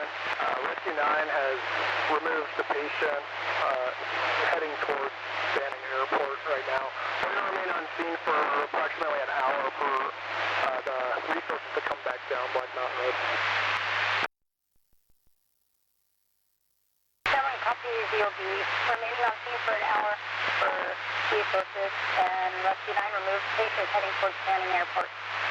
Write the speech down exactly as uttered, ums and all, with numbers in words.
Uh, Rescue nine has removed the patient uh, heading towards Banning Airport right now. We're going to remain on scene for approximately an hour for uh, the resources to come back down Black Mountain Road. Seven copy Z O B. Remaining on scene for an hour for resources, and Rescue nine removed patient heading towards Banning Airport.